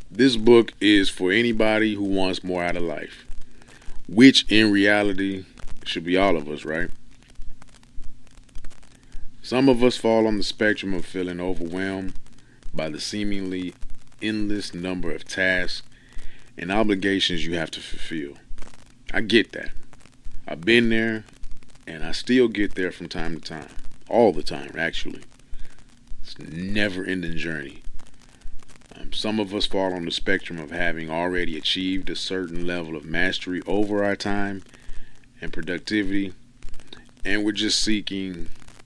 This book is for anybody who wants more out of life, which in reality should be all of us, right? Some of us fall on the spectrum of feeling overwhelmed by the seemingly endless number of tasks and obligations you have to fulfill. I get that. I've been there, and I still get there from time to time. All the time, actually. It's a never-ending journey. Some of us fall on the spectrum of having already achieved a certain level of mastery over our time and productivity, and we're just seeking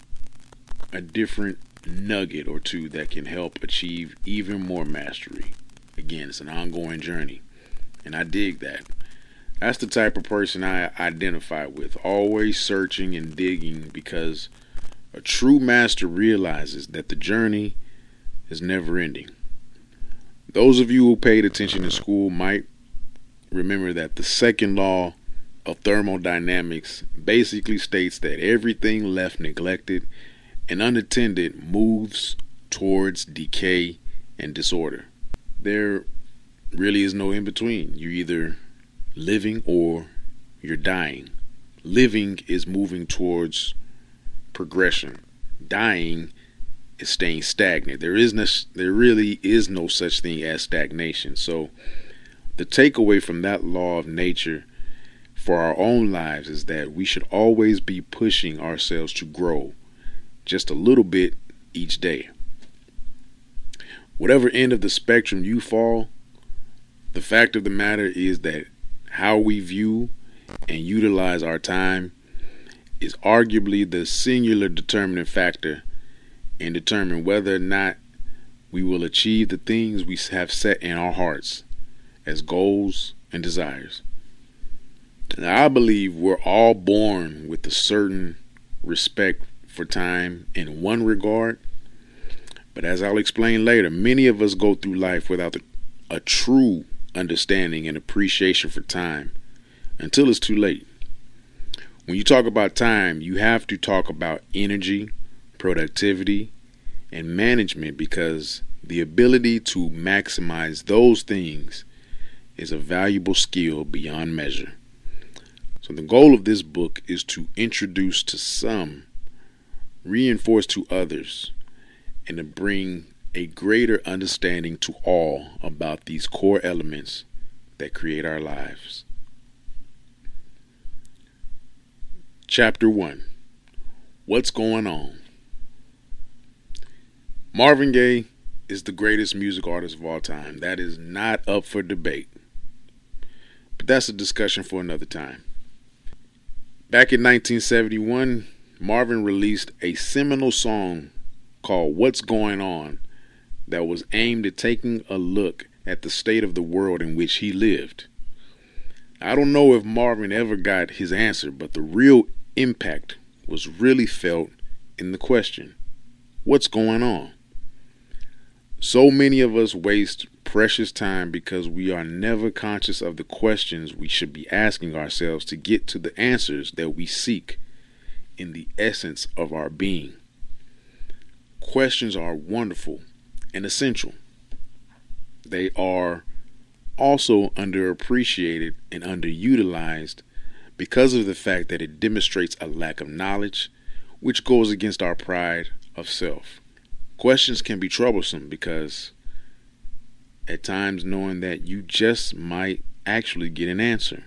a different nugget or two that can help achieve even more mastery. Again, it's an ongoing journey, and I dig that. That's the type of person I identify with, always searching and digging, because a true master realizes that the journey is never ending. Those of you who paid attention in school might remember that the second law of thermodynamics basically states that everything left neglected and unattended moves towards decay and disorder. There really is no in between. You're either living or you're dying. Living is moving towards progression. Dying is staying stagnant. There really is no such thing as stagnation. So the takeaway from that law of nature for our own lives is that we should always be pushing ourselves to grow just a little bit each day. Whatever end of the spectrum you fall, the fact of the matter is that how we view and utilize our time is arguably the singular determining factor in determining whether or not we will achieve the things we have set in our hearts as goals and desires. Now, I believe we're all born with a certain respect for time in one regard, but as I'll explain later, many of us go through life without a true understanding and appreciation for time until it's too late. When you talk about time, you have to talk about energy, productivity, and management, because the ability to maximize those things is a valuable skill beyond measure. So the goal of this book is to introduce to some, reinforce to others, and to bring a greater understanding to all about these core elements that create our lives. Chapter 1. What's going on? Marvin Gaye is the greatest music artist of all time. That is not up for debate. But that's a discussion for another time. Back in 1971, Marvin released a seminal song called What's Going On that was aimed at taking a look at the state of the world in which he lived. I don't know if Marvin ever got his answer, but the real impact was really felt in the question, what's going on? So many of us waste precious time because we are never conscious of the questions we should be asking ourselves to get to the answers that we seek in the essence of our being. Questions are wonderful and essential. They are also underappreciated and underutilized because of the fact that it demonstrates a lack of knowledge, which goes against our pride of self. Questions can be troublesome because at times knowing that you just might actually get an answer.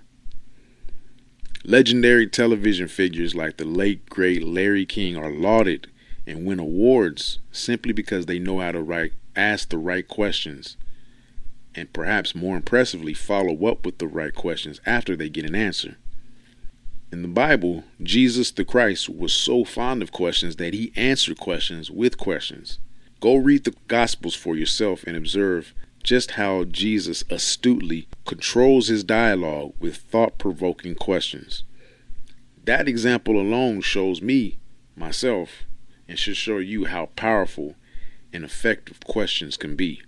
Legendary television figures like the late great Larry King are lauded and win awards simply because they know how to ask the right questions, and perhaps more impressively follow up with the right questions after they get an answer. In the Bible, Jesus the Christ was so fond of questions that he answered questions with questions. Go read the Gospels for yourself and observe just how Jesus astutely controls his dialogue with thought-provoking questions. That example alone shows me, myself, and should show you how powerful and effective questions can be.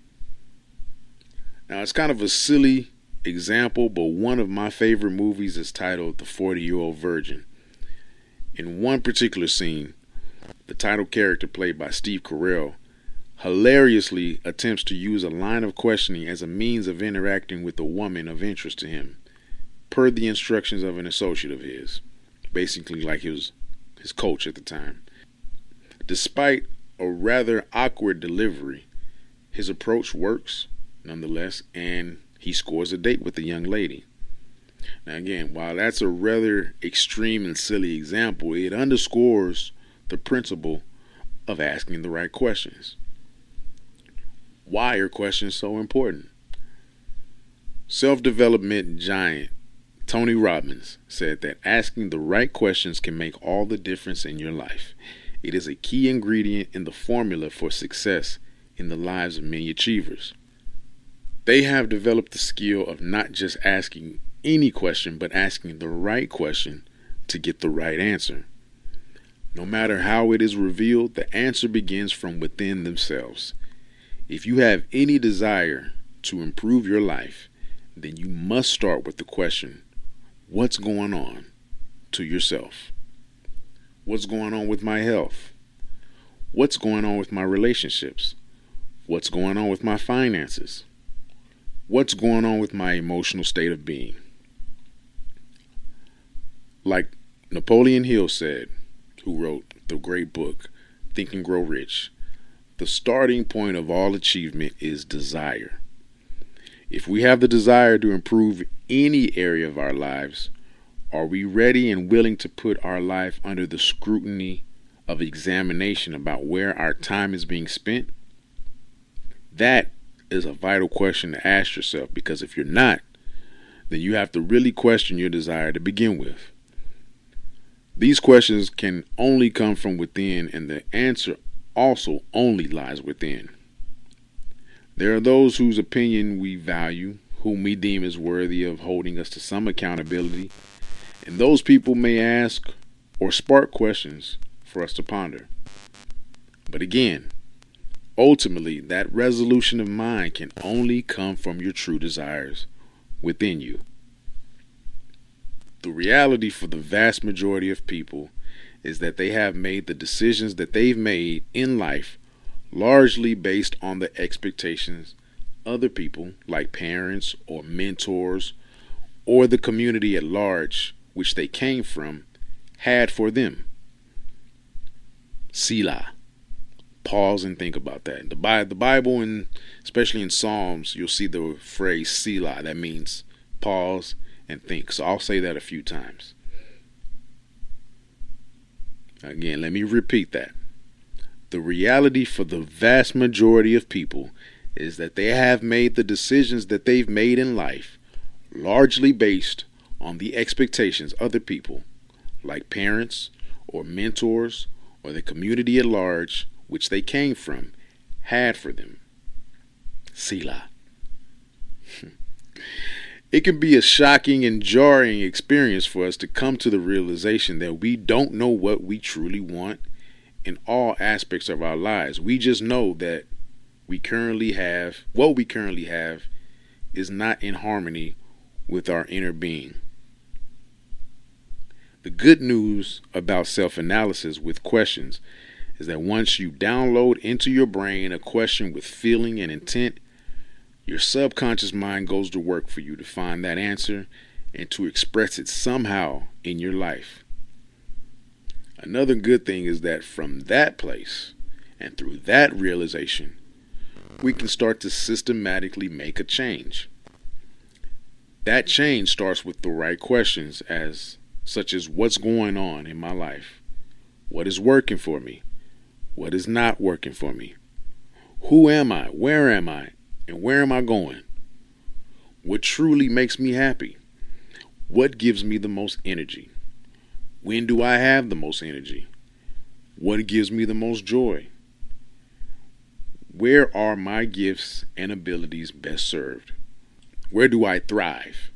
Now, it's kind of a silly example, but one of my favorite movies is titled The 40-Year-Old Virgin. In one particular scene, the title character, played by Steve Carell, hilariously attempts to use a line of questioning as a means of interacting with a woman of interest to him, per the instructions of an associate of his, basically like his coach at the time. Despite a rather awkward delivery, his approach works nonetheless, and he scores a date with the young lady. Now again, while that's a rather extreme and silly example, it underscores the principle of asking the right questions. Why are questions so important? Self-development giant Tony Robbins said that asking the right questions can make all the difference in your life. It is a key ingredient in the formula for success in the lives of many achievers. They have developed the skill of not just asking any question, but asking the right question to get the right answer. No matter how it is revealed, the answer begins from within themselves. If you have any desire to improve your life, then you must start with the question, what's going on, to yourself? What's going on with my health? What's going on with my relationships? What's going on with my finances? What's going on with my emotional state of being? Like Napoleon Hill said, who wrote the great book, Think and Grow Rich, the starting point of all achievement is desire. If we have the desire to improve any area of our lives, are we ready and willing to put our life under the scrutiny of examination about where our time is being spent? That is a vital question to ask yourself, because if you're not, then you have to really question your desire to begin with. These questions can only come from within, and the answer also only lies within. There are those whose opinion we value, whom we deem as worthy of holding us to some accountability, and those people may ask or spark questions for us to ponder. But again, ultimately, that resolution of mind can only come from your true desires within you. The reality for the vast majority of people is that they have made the decisions that they've made in life largely based on the expectations other people, like parents or mentors or the community at large which they came from, had for them. Selah. Pause and think about that. The Bible, and especially in Psalms, you'll see the phrase Selah. That means pause and think. So I'll say that a few times. Again, let me repeat that. The reality for the vast majority of people is that they have made the decisions that they've made in life largely based on the expectations other people, like parents or mentors or the community at large which they came from, had for them. Selah. It can be a shocking and jarring experience for us to come to the realization that we don't know what we truly want in all aspects of our lives. We just know that what we currently have is not in harmony with our inner being. The good news about self-analysis with questions is that once you download into your brain a question with feeling and intent, your subconscious mind goes to work for you to find that answer and to express it somehow in your life. Another good thing is that from that place and through that realization, we can start to systematically make a change. That change starts with the right questions, such as what's going on in my life? What is working for me? What is not working for me? Who am I? Where am I? And where am I going? What truly makes me happy? What gives me the most energy? When do I have the most energy? What gives me the most joy? Where are my gifts and abilities best served? Where do I thrive?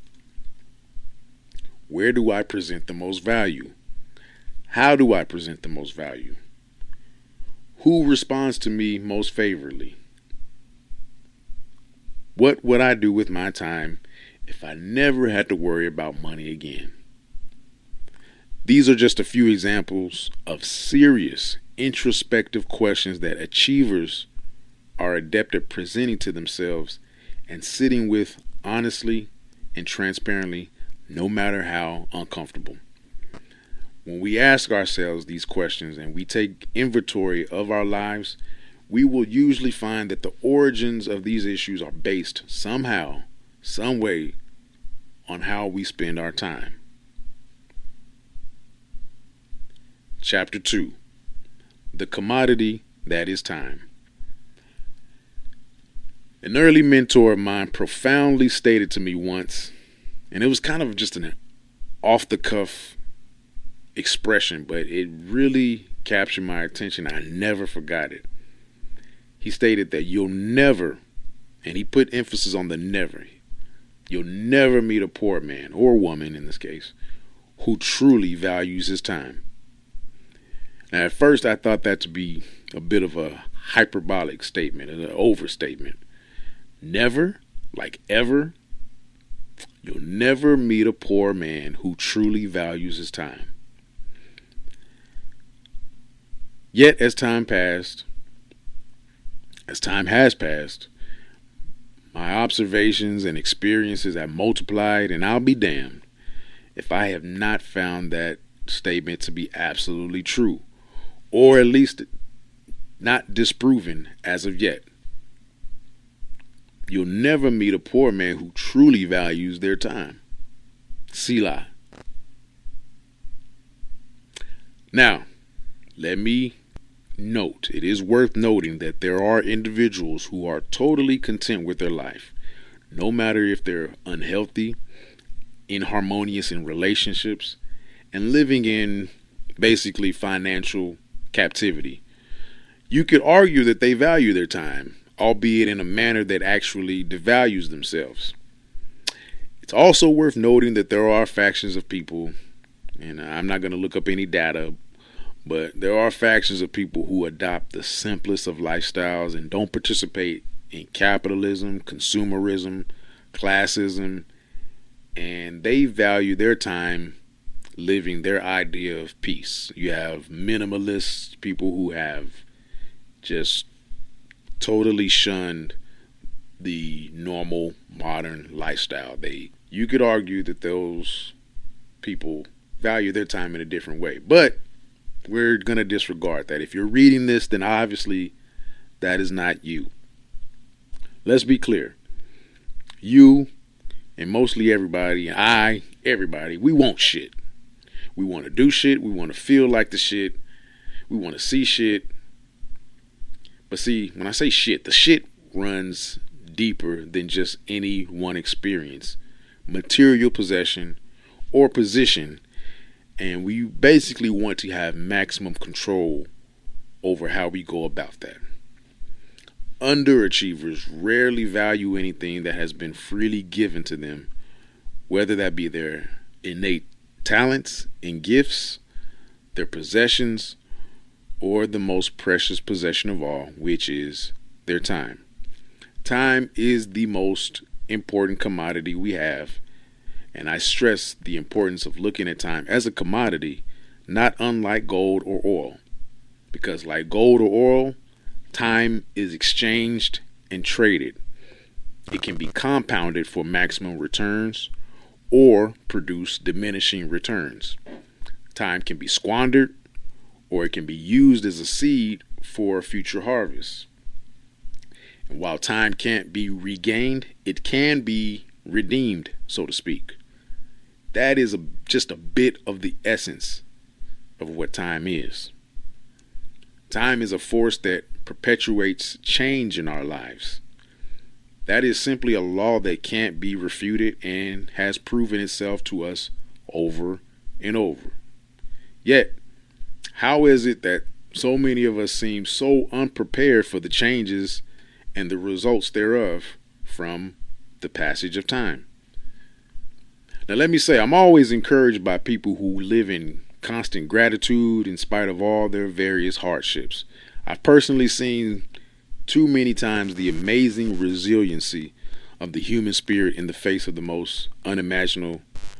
Where do I present the most value? How do I present the most value? Who responds to me most favorably? What would I do with my time if I never had to worry about money again? These are just a few examples of serious introspective questions that achievers are adept at presenting to themselves and sitting with honestly and transparently, no matter how uncomfortable. When we ask ourselves these questions and we take inventory of our lives, we will usually find that the origins of these issues are based somehow, some way, on how we spend our time. Chapter 2: The Commodity That Is Time. An early mentor of mine profoundly stated to me once, and it was kind of just an off the cuff expression, but it really captured my attention. I never forgot it. He stated that you'll never, and he put emphasis on the never, you'll never meet a poor man, or woman in this case, who truly values his time. Now, at first, I thought that to be a bit of a hyperbolic statement, an overstatement. Never, like ever, you'll never meet a poor man who truly values his time. Yet, as time has passed, my observations and experiences have multiplied, and I'll be damned if I have not found that statement to be absolutely true, or at least not disproven as of yet. You'll never meet a poor man who truly values their time. Selah. Now, let me note, it is worth noting that there are individuals who are totally content with their life, no matter if they're unhealthy, inharmonious in relationships, and living in basically financial captivity. You could argue that they value their time, albeit in a manner that actually devalues themselves. It's also worth noting that there are factions of people, and I'm not going to look up any data, but there are factions of people who adopt the simplest of lifestyles and don't participate in capitalism, consumerism, classism, and they value their time living their idea of peace. You have minimalists, people who have just totally shunned the normal modern lifestyle. You could argue that those people value their time in a different way, but we're going to disregard that. If you're reading this, then obviously that is not you. Let's be clear. You and mostly everybody, everybody, we want shit. We want to do shit. We want to feel like the shit. We want to see shit. But see, when I say shit, the shit runs deeper than just any one experience, material possession, or position. And we basically want to have maximum control over how we go about that. Underachievers rarely value anything that has been freely given to them, whether that be their innate talents and gifts, their possessions, or the most precious possession of all, which is their time. Time is the most important commodity we have, and I stress the importance of looking at time as a commodity, not unlike gold or oil. Because like gold or oil, time is exchanged and traded. It can be compounded for maximum returns or produce diminishing returns. Time can be squandered, or it can be used as a seed for a future harvest. And while time can't be regained, it can be redeemed, so to speak. That is just a bit of the essence of what time is. Time is a force that perpetuates change in our lives. That is simply a law that can't be refuted and has proven itself to us over and over. Yet, how is it that so many of us seem so unprepared for the changes and the results thereof from the passage of time? Now, let me say, I'm always encouraged by people who live in constant gratitude in spite of all their various hardships. I've personally seen too many times the amazing resiliency of the human spirit in the face of the most unimaginable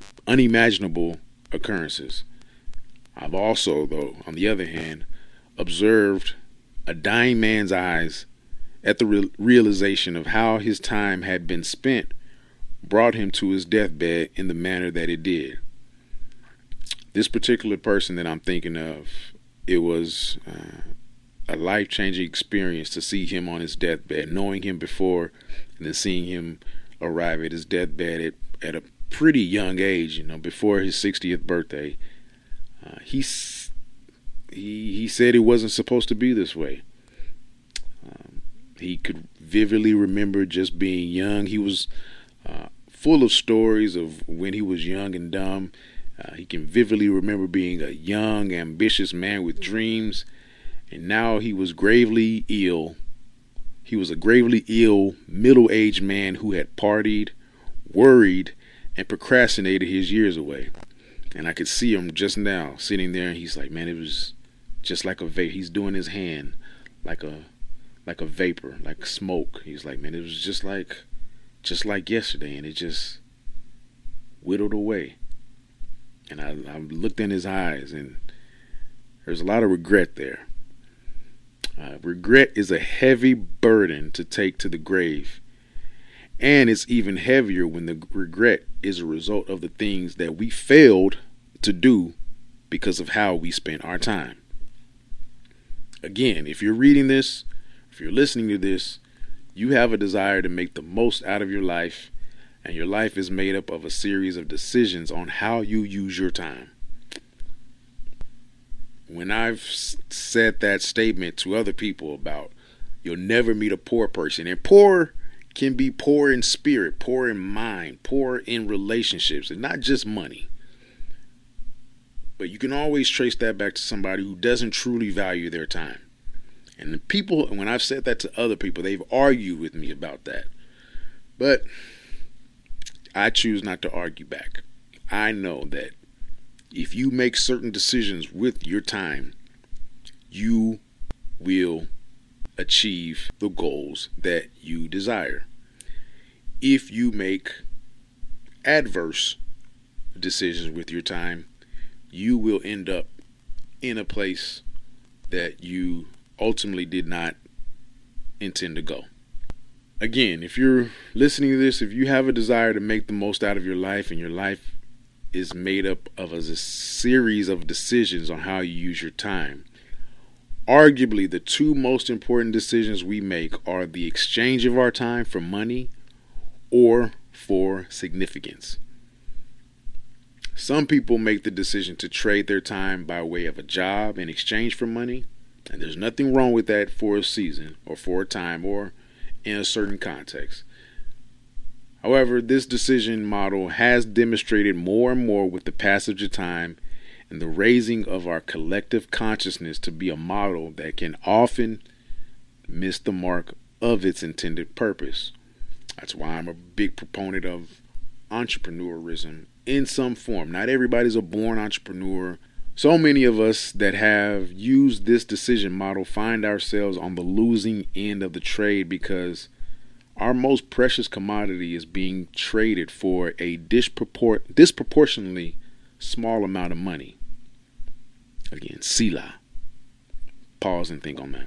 occurrences. I've also, though, on the other hand, observed a dying man's eyes at the realization of how his time had been spent brought him to his deathbed in the manner that it did. This particular person that I'm thinking of, it was a life-changing experience to see him on his deathbed, knowing him before and then seeing him arrive at his deathbed at a pretty young age, before his 60th birthday. He said it wasn't supposed to be this way. He could vividly remember just being young. He was full of stories of when he was young and dumb. He can vividly remember being a young, ambitious man with dreams, and now he was gravely ill. He was a gravely ill, middle-aged man who had partied, worried, and procrastinated his years away. And I could see him just now sitting there, and he's like, man, it was just like a vapor. He's doing his hand like a vapor, like smoke. He's like, man, it was just like yesterday, and it just whittled away. And I looked in his eyes, and there's a lot of regret there. Regret is a heavy burden to take to the grave. And it's even heavier when the regret is a result of the things that we failed to do because of how we spent our time. Again, if you're reading this, if you're listening to this, you have a desire to make the most out of your life, and your life is made up of a series of decisions on how you use your time. When I've said that statement to other people about you'll never meet a poor person, and poor can be poor in spirit, poor in mind, poor in relationships, and not just money. But you can always trace that back to somebody who doesn't truly value their time. And the people, when I've said that to other people, they've argued with me about that. But I choose not to argue back. I know that if you make certain decisions with your time, you will achieve the goals that you desire. If you make adverse decisions with your time, you will end up in a place that you ultimately did not intend to go. Again, if you're listening to this, if you have a desire to make the most out of your life, and your life is made up of a series of decisions on how you use your time, arguably the two most important decisions we make are the exchange of our time for money or for significance. Some people make the decision to trade their time by way of a job in exchange for money, and there's nothing wrong with that for a season or for a time or in a certain context. However, this decision model has demonstrated more and more with the passage of time and the raising of our collective consciousness to be a model that can often miss the mark of its intended purpose. That's why I'm a big proponent of entrepreneurism in some form. Not everybody's a born entrepreneur. So many of us that have used this decision model find ourselves on the losing end of the trade because our most precious commodity is being traded for a disproportionately small amount of money. Again, Selah. Pause and think on that.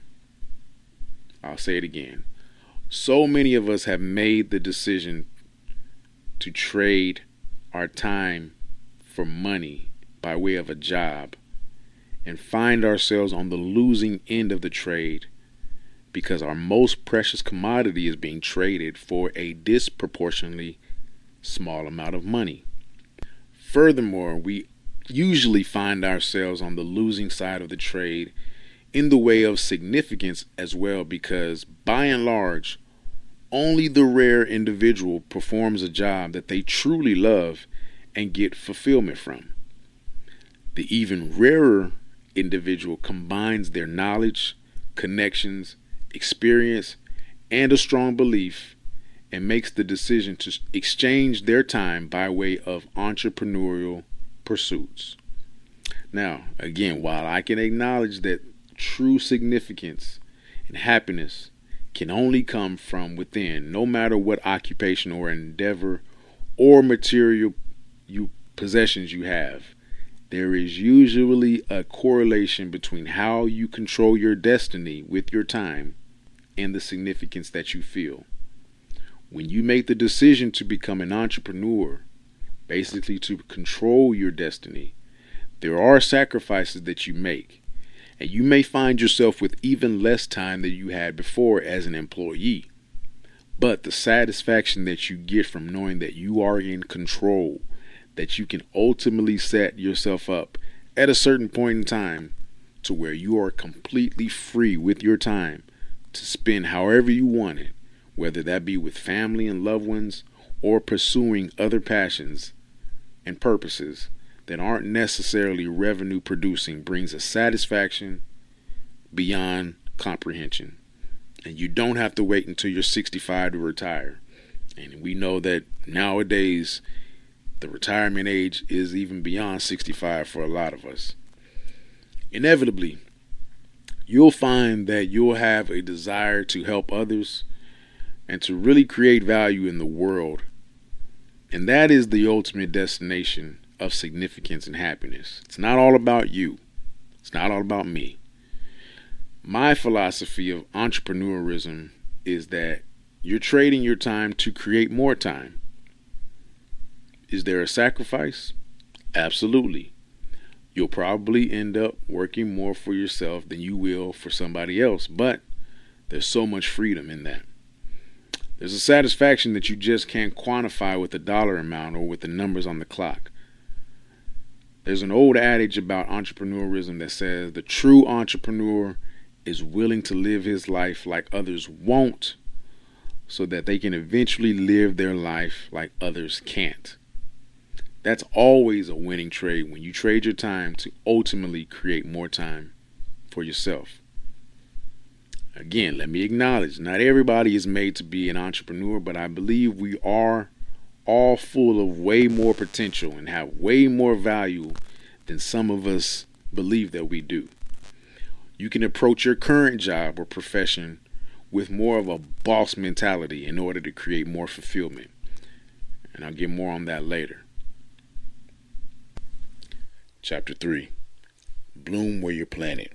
I'll say it again. So many of us have made the decision to trade our time for money by way of a job and find ourselves on the losing end of the trade because our most precious commodity is being traded for a disproportionately small amount of money. Furthermore, we usually find ourselves on the losing side of the trade in the way of significance as well, because by and large, only the rare individual performs a job that they truly love and get fulfillment from. The even rarer individual combines their knowledge, connections, experience, and a strong belief and makes the decision to exchange their time by way of entrepreneurial pursuits. Now, again, while I can acknowledge that true significance and happiness can only come from within, no matter what occupation or endeavor or material possessions you have, there is usually a correlation between how you control your destiny with your time and the significance that you feel. When you make the decision to become an entrepreneur, basically to control your destiny, there are sacrifices that you make, and you may find yourself with even less time than you had before as an employee. But the satisfaction that you get from knowing that you are in control, that you can ultimately set yourself up at a certain point in time to where you are completely free with your time to spend however you want it, whether that be with family and loved ones or pursuing other passions and purposes that aren't necessarily revenue producing, brings a satisfaction beyond comprehension. And you don't have to wait until you're 65 to retire. And we know that nowadays the retirement age is even beyond 65 for a lot of us. Inevitably, you'll find that you'll have a desire to help others and to really create value in the world. And that is the ultimate destination of significance and happiness. It's not all about you. It's not all about me. My philosophy of entrepreneurism is that you're trading your time to create more time. Is there a sacrifice? Absolutely. You'll probably end up working more for yourself than you will for somebody else, but there's so much freedom in that. There's a satisfaction that you just can't quantify with a dollar amount or with the numbers on the clock. There's an old adage about entrepreneurism that says the true entrepreneur is willing to live his life like others won't, so that they can eventually live their life like others can't. That's always a winning trade when you trade your time to ultimately create more time for yourself. Again, let me acknowledge, not everybody is made to be an entrepreneur, but I believe we are all full of way more potential and have way more value than some of us believe that we do. You can approach your current job or profession with more of a boss mentality in order to create more fulfillment. And I'll get more on that later. Chapter 3. Bloom where you're planted.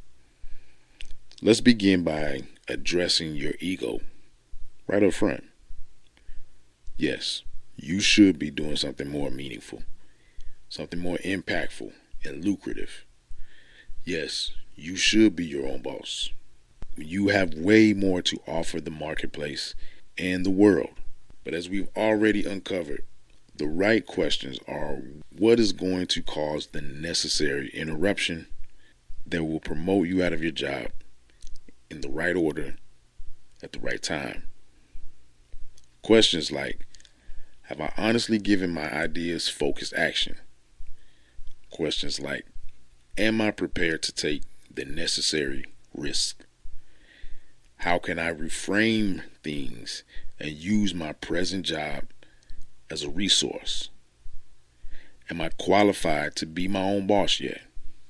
Let's begin by addressing your ego right up front. Yes, you should be doing something more meaningful, something more impactful and lucrative. Yes, you should be your own boss. You have way more to offer the marketplace and the world. But as we've already uncovered, the right questions are what is going to cause the necessary interruption that will promote you out of your job in the right order at the right time. Questions like, have I honestly given my ideas focused action? Questions like, am I prepared to take the necessary risk? How can I reframe things and use my present job as a resource? Am I qualified to be my own boss yet?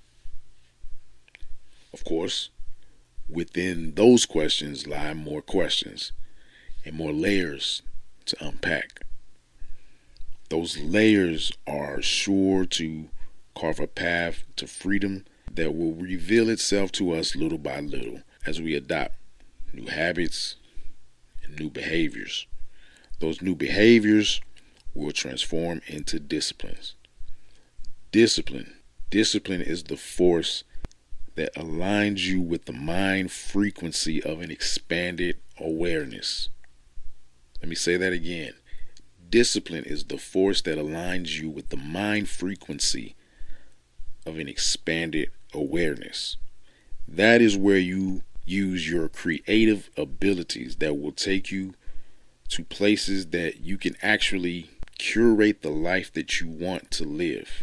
Of course, within those questions lie more questions and more layers to unpack. Those layers are sure to carve a path to freedom that will reveal itself to us little by little as we adopt new habits and new behaviors. Those new behaviors will transform into disciplines. Discipline is the force that aligns you with the mind frequency of an expanded awareness. Let me say that again. Discipline is the force that aligns you with the mind frequency of an expanded awareness. That is where you use your creative abilities that will take you to places that you can actually curate the life that you want to live.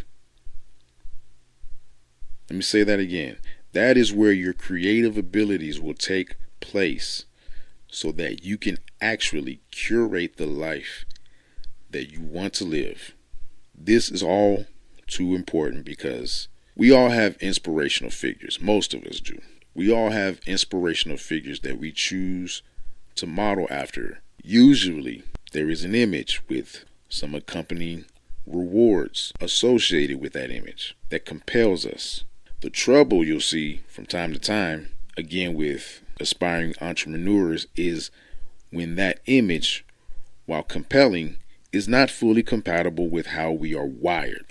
Let me say that again. That is where your creative abilities will take place so that you can actually curate the life that you want to live. This is all too important because we all have inspirational figures. Most of us do. We all have inspirational figures that we choose to model after. Usually, there is an image with some accompanying rewards associated with that image that compels us. The trouble you'll see from time to time, again with aspiring entrepreneurs is when that image, while compelling, is not fully compatible with how we are wired.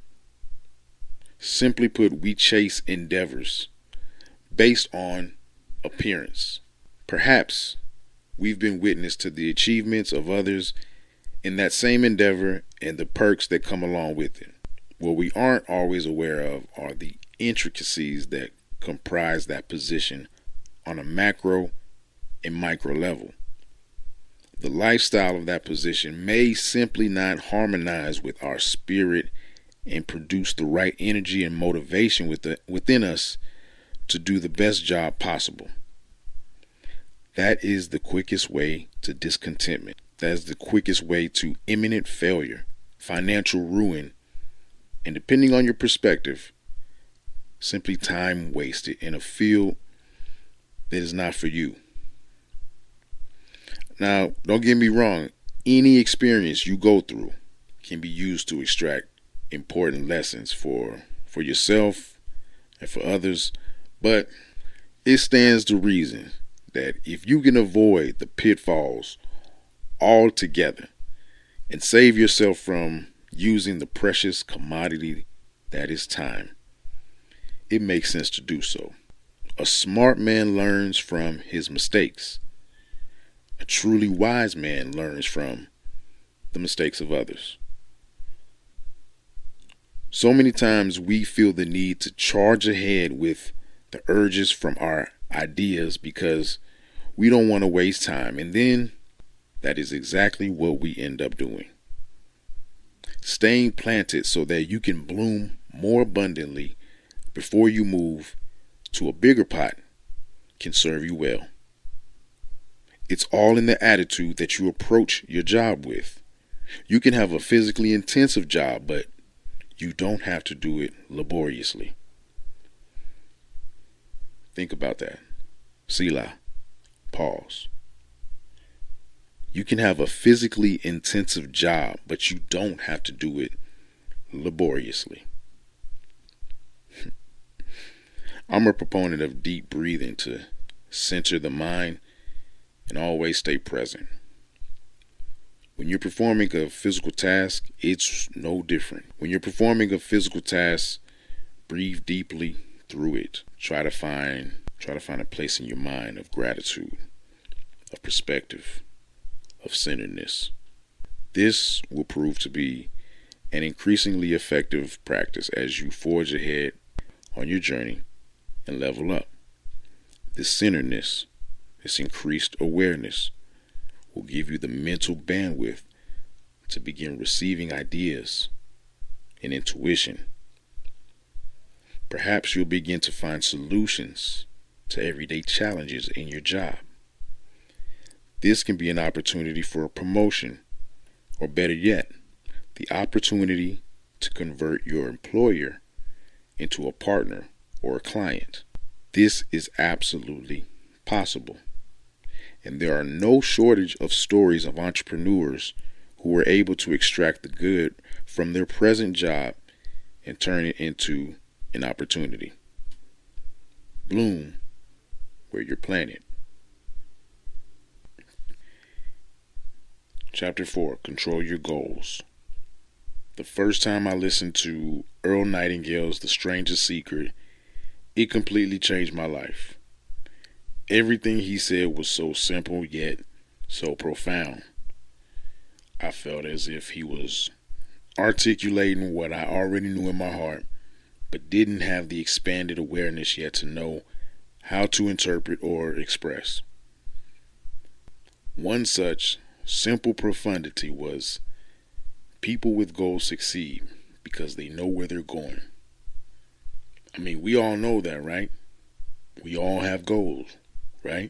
Simply put, we chase endeavors based on appearance. Perhaps we've been witness to the achievements of others in that same endeavor and the perks that come along with it. What we aren't always aware of are the intricacies that comprise that position on a macro and micro level. The lifestyle of that position may simply not harmonize with our spirit and produce the right energy and motivation within us to do the best job possible. That is the quickest way to discontentment. That is the quickest way to imminent failure, financial ruin, and depending on your perspective, simply time wasted in a field that is not for you. Now, don't get me wrong, any experience you go through can be used to extract important lessons for yourself and for others, but it stands to reason that if you can avoid the pitfalls altogether and save yourself from using the precious commodity that is time, it makes sense to do so. A smart man learns from his mistakes. A truly wise man learns from the mistakes of others. So many times we feel the need to charge ahead with the urges from our ideas because we don't want to waste time, and then that is exactly what we end up doing. Staying planted so that you can bloom more abundantly before you move to a bigger pot can serve you well. It's all in the attitude that you approach your job with. You can have a physically intensive job, but you don't have to do it laboriously. Think about that. Selah. Pause. You can have a physically intensive job, but you don't have to do it laboriously. I'm a proponent of deep breathing to center the mind and always stay present. When you're performing a physical task, it's no different. When you're performing a physical task, breathe deeply through it. Try to find a place in your mind of gratitude, of perspective, of centeredness. This will prove to be an increasingly effective practice as you forge ahead on your journey and level up. This centeredness, this increased awareness will give you the mental bandwidth to begin receiving ideas and intuition. Perhaps you'll begin to find solutions to everyday challenges in your job. This can be an opportunity for a promotion, or better yet, the opportunity to convert your employer into a partner or a client. This is absolutely possible. And there are no shortage of stories of entrepreneurs who were able to extract the good from their present job and turn it into an opportunity. Bloom where you're planted. Chapter 4, Control Your Goals. The first time I listened to Earl Nightingale's The Strangest Secret, it completely changed my life. Everything he said was so simple yet so profound. I felt as if he was articulating what I already knew in my heart, but didn't have the expanded awareness yet to know how to interpret or express. One such simple profundity was, people with goals succeed because they know where they're going. I mean, we all know that, right? We all have goals, right?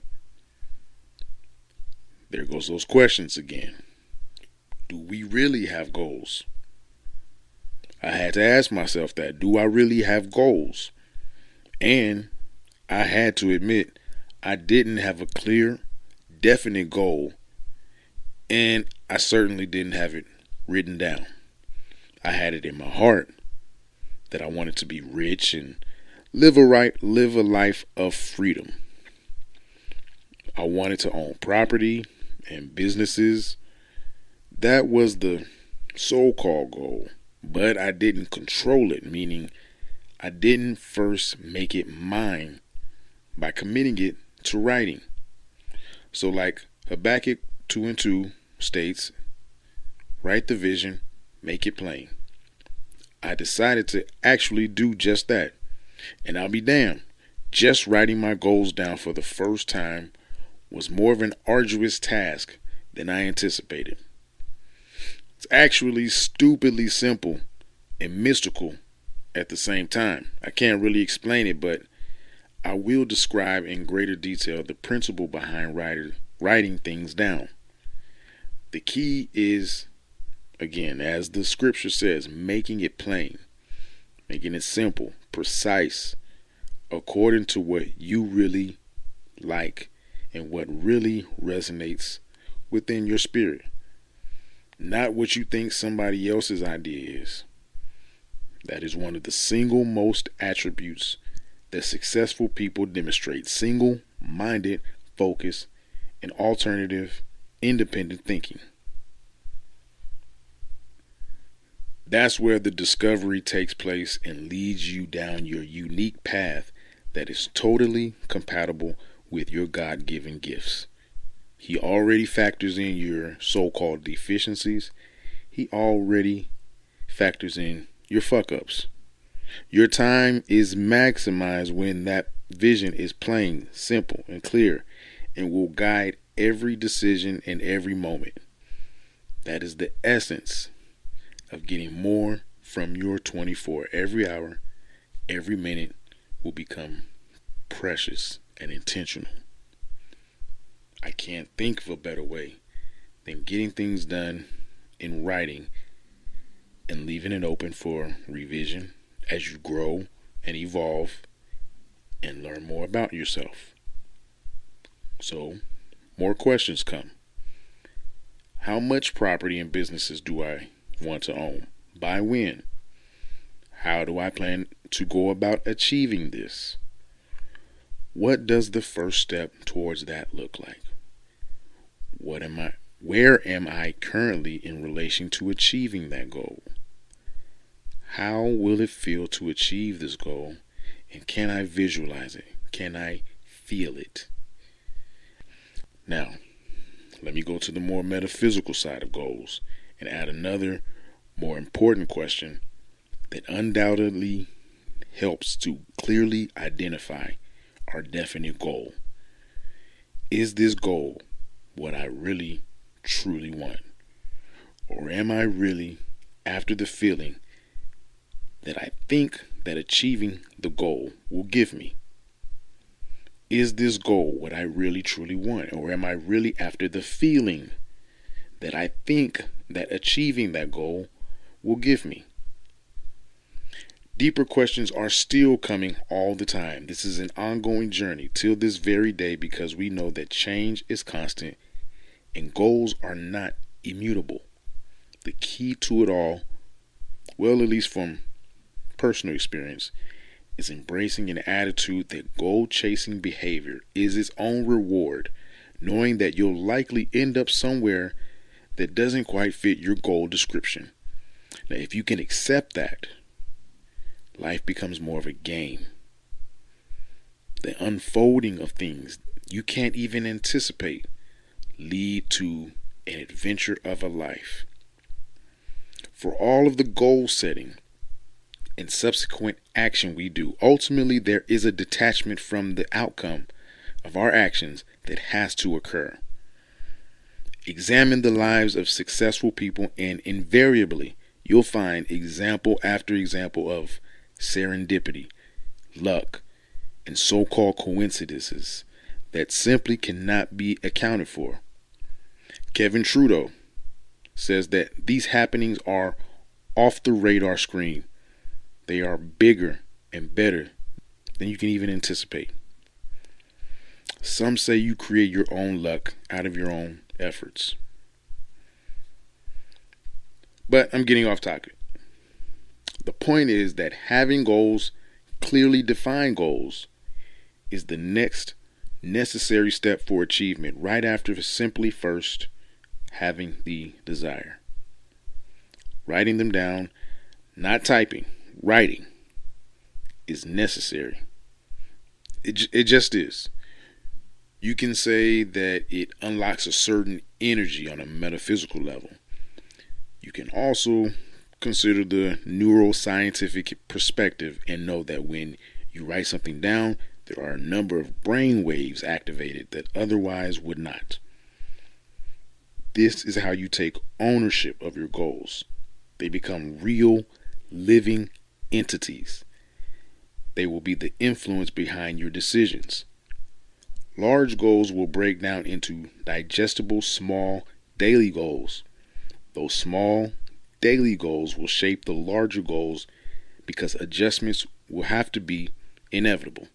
There goes those questions again. Do we really have goals? I had to ask myself that. Do I really have goals? And I had to admit, I didn't have a clear, definite goal, and I certainly didn't have it written down. I had it in my heart that I wanted to be rich and live a life of freedom. I wanted to own property and businesses. That was the so-called goal, but I didn't control it, meaning I didn't first make it mine by committing it to writing. So like Habakkuk 2:2 states, write the vision, make it plain. I decided to actually do just that. And I'll be damned, just writing my goals down for the first time was more of an arduous task than I anticipated. It's actually stupidly simple and mystical at the same time. I can't really explain it, but I will describe in greater detail the principle behind writing things down. The key is, again, as the scripture says, making it plain, making it simple, precise, according to what you really like and what really resonates within your spirit, not what you think somebody else's idea is. That is one of the single most attributes that successful people demonstrate: single-minded focus and alternative, independent thinking. That's where the discovery takes place and leads you down your unique path that is totally compatible with your God-given gifts. He already factors in your so-called deficiencies. He already factors in your fuck-ups. Your time is maximized when that vision is plain, simple, and clear, and will guide every decision in every moment. That is the essence of getting more from your 24. Every hour, every minute will become precious and intentional. I can't think of a better way than getting things done in writing and leaving it open for revision as you grow and evolve and learn more about yourself. So, more questions come. How much property and businesses do I want to own? By when? How do I plan to go about achieving this? What does the first step towards that look like? Where am I currently in relation to achieving that goal? How will it feel to achieve this goal? And can I visualize it? Can I feel it? Now, let me go to the more metaphysical side of goals and add another more important question that undoubtedly helps to clearly identify our definite goal. Is this goal what I really, truly want? Or am I really after the feeling that I think that achieving the goal will give me? Is this goal what I really, truly want? Or am I really after the feeling that I think that achieving that goal will give me? Deeper questions are still coming all the time. This is an ongoing journey till this very day, because we know that change is constant and goals are not immutable. The key to it all, well, at least from personal experience, is embracing an attitude that goal-chasing behavior is its own reward, knowing that you'll likely end up somewhere that doesn't quite fit your goal description. Now, if you can accept that, life becomes more of a game. The unfolding of things you can't even anticipate lead to an adventure of a life. For all of the goal setting and subsequent action we do, ultimately there is a detachment from the outcome of our actions that has to occur. Examine the lives of successful people and invariably you'll find example after example of serendipity, luck, and so-called coincidences that simply cannot be accounted for. Kevin Trudeau says that these happenings are off the radar screen. They are bigger and better than you can even anticipate. Some say you create your own luck out of your own efforts. But I'm getting off topic. The point is that having goals, clearly defined goals, is the next necessary step for achievement right after simply first having the desire. Writing them down, not typing, writing is necessary. It just is. You can say that it unlocks a certain energy on a metaphysical level. You can also consider the neuroscientific perspective and know that when you write something down, there are a number of brain waves activated that otherwise would not. This is how you take ownership of your goals. They become real, living entities. They will be the influence behind your decisions. Large goals will break down into digestible, small, daily goals. Those small, daily goals will shape the larger goals because adjustments will have to be inevitable.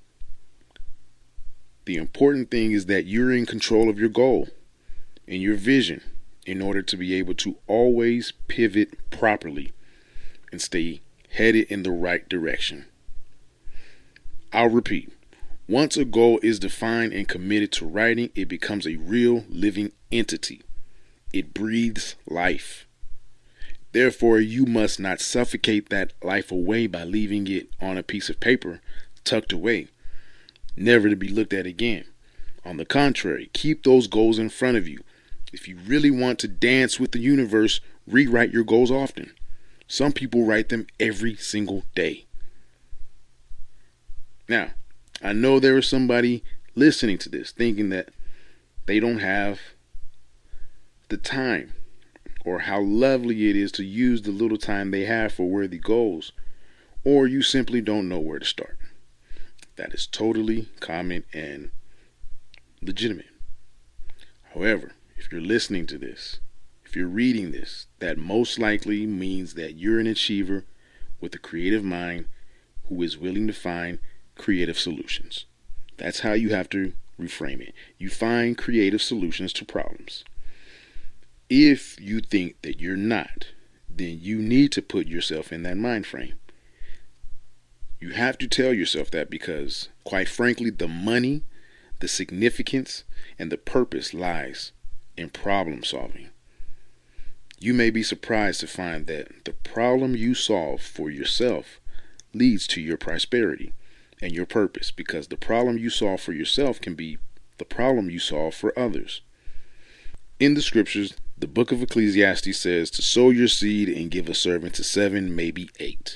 The important thing is that you're in control of your goal and your vision in order to be able to always pivot properly and stay headed in the right direction. I'll repeat. Once a goal is defined and committed to writing, it becomes a real living entity. It breathes life. Therefore, you must not suffocate that life away by leaving it on a piece of paper tucked away, never to be looked at again. On the contrary, keep those goals in front of you. If you really want to dance with the universe, rewrite your goals often. Some people write them every single day. Now, I know there is somebody listening to this thinking that they don't have the time or how lovely it is to use the little time they have for worthy goals, or you simply don't know where to start. That is totally common and legitimate. However, if you're listening to this, if you're reading this, that most likely means that you're an achiever with a creative mind who is willing to find creative solutions. That's how you have to reframe it. You find creative solutions to problems. If you think that you're not, then you need to put yourself in that mind frame. You have to tell yourself that because, quite frankly, the money, the significance, and the purpose lies in problem solving. You may be surprised to find that the problem you solve for yourself leads to your prosperity and your purpose, because the problem you solve for yourself can be the problem you solve for others. In the scriptures, the book of Ecclesiastes says to sow your seed and give a servant to 7, maybe 8.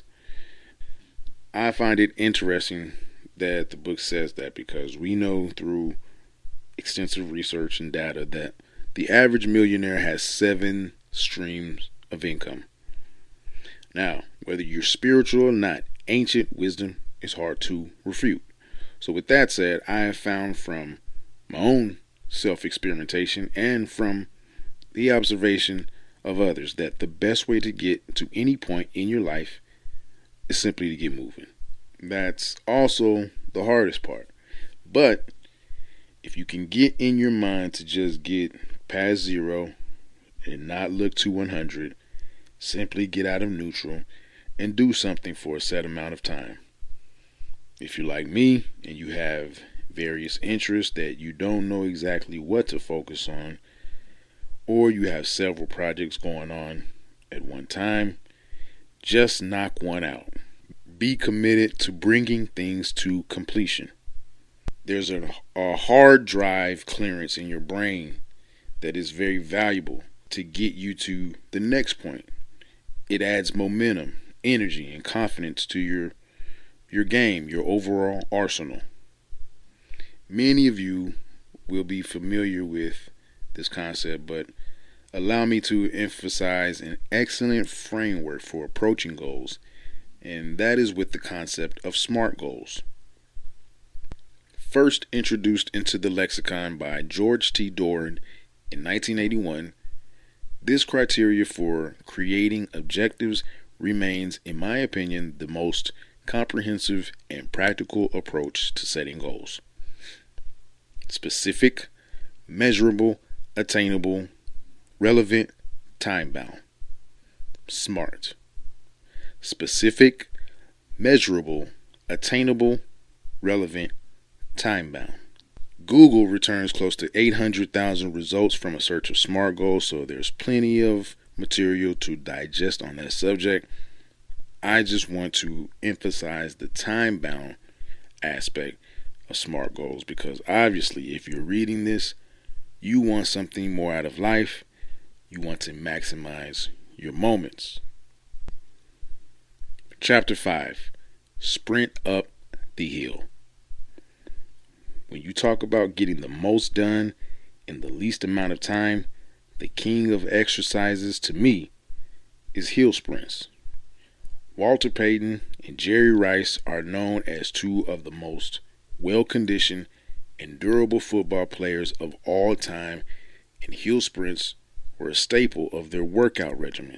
I find it interesting that the book says that because we know through extensive research and data that the average millionaire has 7 streams of income. Now, whether you're spiritual or not, ancient wisdom is hard to refute. So with that said, I have found from my own self-experimentation and from the observation of others that the best way to get to any point in your life is simply to get moving. That's also the hardest part. But if you can get in your mind to just get past 0 and not look to 100, simply get out of neutral and do something for a set amount of time. If you're like me and you have various interests that you don't know exactly what to focus on, or you have several projects going on at one time, just knock one out. Be committed to bringing things to completion. There's a hard drive clearance in your brain that is very valuable to get you to the next point. It adds momentum, energy, and confidence to your game, your overall arsenal. Many of you will be familiar with this concept, but allow me to emphasize an excellent framework for approaching goals, and that is with the concept of SMART goals. First introduced into the lexicon by George T. Doran in 1981, this criteria for creating objectives remains, in my opinion, the most comprehensive and practical approach to setting goals. Specific, measurable, attainable, relevant, time-bound. SMART. Specific, measurable, attainable, relevant, time-bound. Google returns close to 800,000 results from a search of SMART goals, so there's plenty of material to digest on that subject. I just want to emphasize the time bound aspect of SMART goals because obviously, if you're reading this, you want something more out of life. You want to maximize your moments. Chapter 5: Sprint Up the Hill. When you talk about getting the most done in the least amount of time, the king of exercises to me is hill sprints. Walter Payton and Jerry Rice are known as two of the most well-conditioned and durable football players of all time, and hill sprints were a staple of their workout regimen.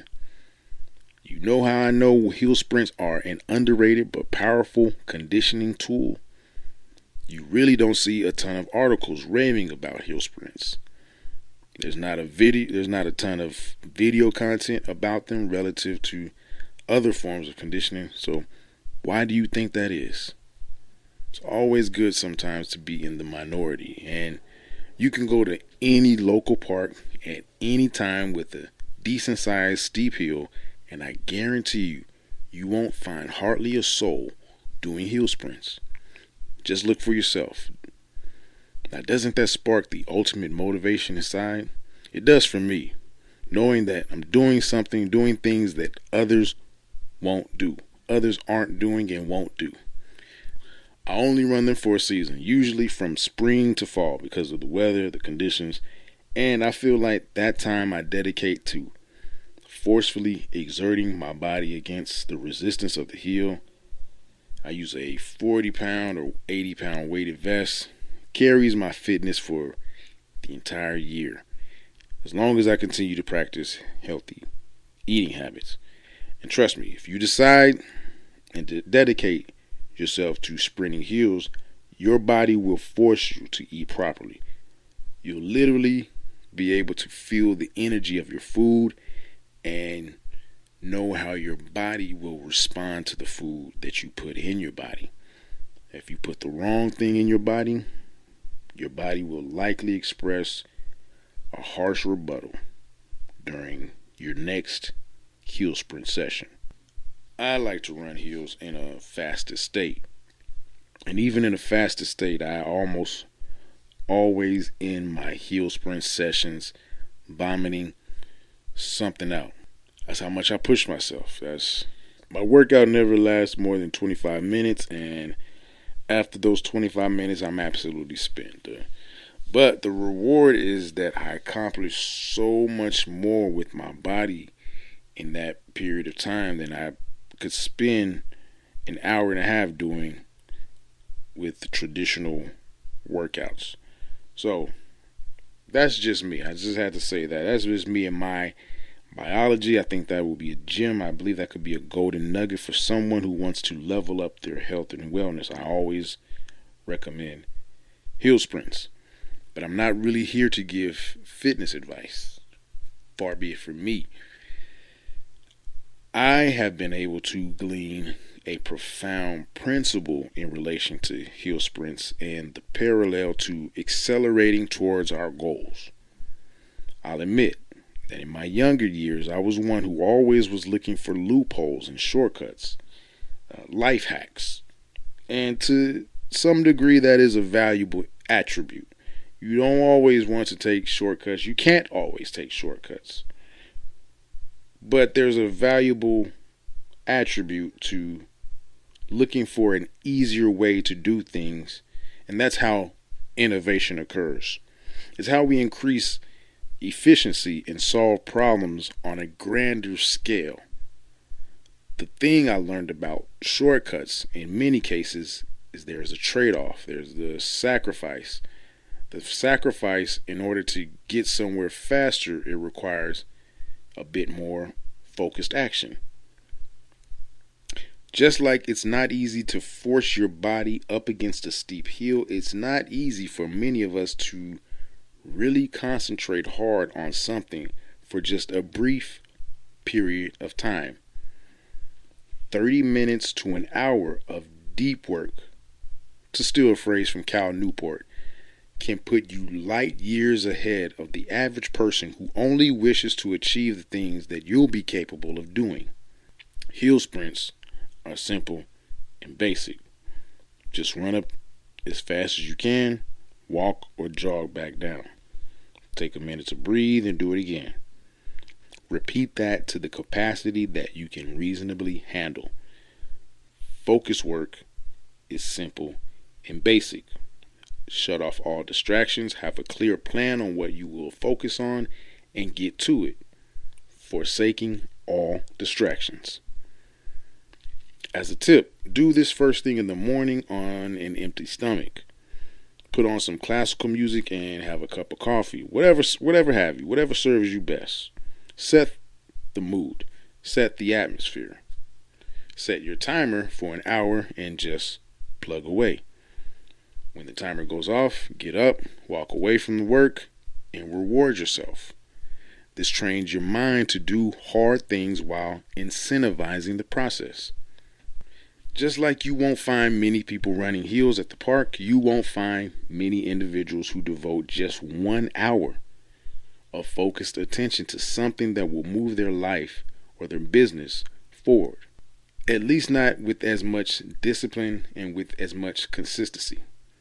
You know how I know hill sprints are an underrated but powerful conditioning tool? You really don't see a ton of articles raving about hill sprints. There's not a ton of video content about them relative to other forms of conditioning. So why do you think that is? It's always good sometimes to be in the minority, and you can go to any local park at any time with a decent sized steep hill, and I guarantee you won't find hardly a soul doing hill sprints. Just look for yourself. Now, doesn't that spark the ultimate motivation inside? It does for me, knowing that I'm doing things that others won't do, others aren't doing and won't do. I only run them for a season, usually from spring to fall because of the weather, the conditions, and I feel like that time I dedicate to forcefully exerting my body against the resistance of the hill. I use a 40-pound or 80-pound weighted vest. Carries my fitness for the entire year, as long as I continue to practice healthy eating habits. And trust me, if you decide and to dedicate yourself to sprinting hills, your body will force you to eat properly. You'll literally be able to feel the energy of your food and know how your body will respond to the food that you put in your body. If you put the wrong thing in your body will likely express a harsh rebuttal during your next hill sprint session. I like to run hills in a fasted state. And even in a fasted state, I almost always end my hill sprint sessions vomiting something out. That's how much I push myself. My workout never lasts more than 25 minutes, and after those 25 minutes, I'm absolutely spent. But the reward is that I accomplish so much more with my body in that period of time than I could spend an hour and a half doing with the traditional workouts. So that's just me. I just had to say that. That's just me and my biology. I think that will be a gem. I believe that could be a golden nugget for someone who wants to level up their health and wellness. I always recommend hill sprints. But I'm not really here to give fitness advice. Far be it from me. I have been able to glean a profound principle in relation to hill sprints and the parallel to accelerating towards our goals. I'll admit that in my younger years, I was one who always was looking for loopholes and shortcuts, life hacks. And to some degree, that is a valuable attribute. You don't always want to take shortcuts. You can't always take shortcuts. But there's a valuable attribute to looking for an easier way to do things. And that's how innovation occurs. It's how we increase efficiency and solve problems on a grander scale. The thing I learned about shortcuts in many cases is there's a trade-off. There's the sacrifice. The sacrifice, in order to get somewhere faster, it requires a bit more focused action. Just like it's not easy to force your body up against a steep hill, it's not easy for many of us to really concentrate hard on something for just a brief period of time. 30 minutes to an hour of deep work, to steal a phrase from Cal Newport, can put you light years ahead of the average person who only wishes to achieve the things that you'll be capable of doing. Hill sprints are simple and basic. Just run up as fast as you can, walk or jog back down. Take a minute to breathe and do it again. Repeat that to the capacity that you can reasonably handle. Focus work is simple and basic. Shut off all distractions, have a clear plan on what you will focus on, and get to it, forsaking all distractions. As a tip, do this first thing in the morning on an empty stomach. Put on some classical music and have a cup of coffee, whatever serves you best. Set the mood, set the atmosphere. Set your timer for an hour and just plug away. When the timer goes off, get up, walk away from the work, and reward yourself. This trains your mind to do hard things while incentivizing the process. Just like you won't find many people running heels at the park, you won't find many individuals who devote just 1 hour of focused attention to something that will move their life or their business forward. At least not with as much discipline and with as much consistency.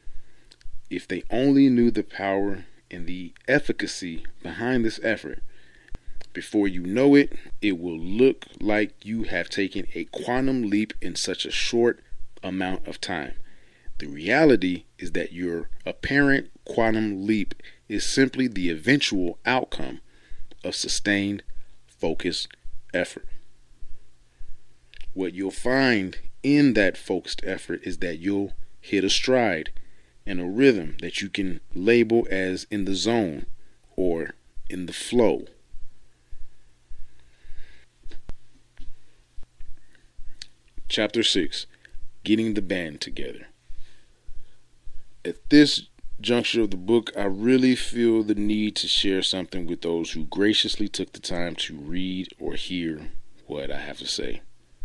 If they only knew the power and the efficacy behind this effort, before you know it, it will look like you have taken a quantum leap in such a short amount of time. The reality is that your apparent quantum leap is simply the eventual outcome of sustained, focused effort. What you'll find in that focused effort is that you'll hit a stride and a rhythm that you can label as in the zone or in the flow. Chapter 6, Getting the Band Together. At this juncture of the book, I really feel the need to share something with those who graciously took the time to read or hear what I have to say.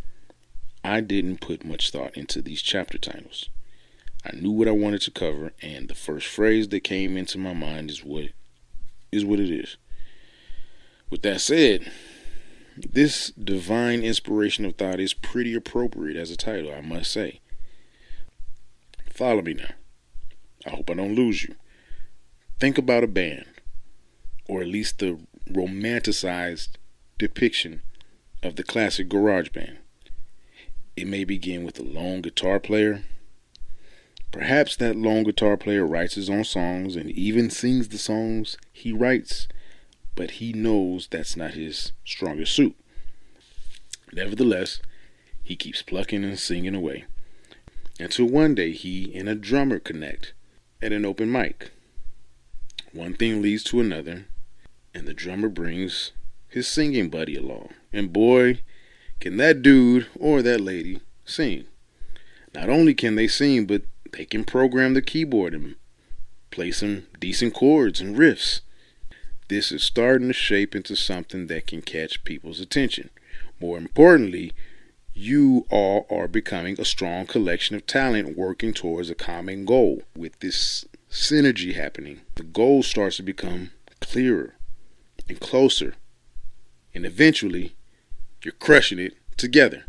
I didn't put much thought into these chapter titles. I knew what I wanted to cover, and the first phrase that came into my mind is what it is. With that said, this divine inspiration of thought is pretty appropriate as a title, I must say. Follow me now. I hope I don't lose you. Think about a band, or at least the romanticized depiction of the classic garage band. It may begin with a lone guitar player. Perhaps that lone guitar player writes his own songs and even sings the songs he writes, but he knows that's not his strongest suit. Nevertheless, he keeps plucking and singing away, until one day he and a drummer connect at an open mic. One thing leads to another, and the drummer brings his singing buddy along. And boy, can that dude or that lady sing. Not only can they sing, but they can program the keyboard and play some decent chords and riffs. This is starting to shape into something that can catch people's attention. More importantly, you all are becoming a strong collection of talent working towards a common goal. With this synergy happening, the goal starts to become clearer and closer, and eventually you're crushing it together.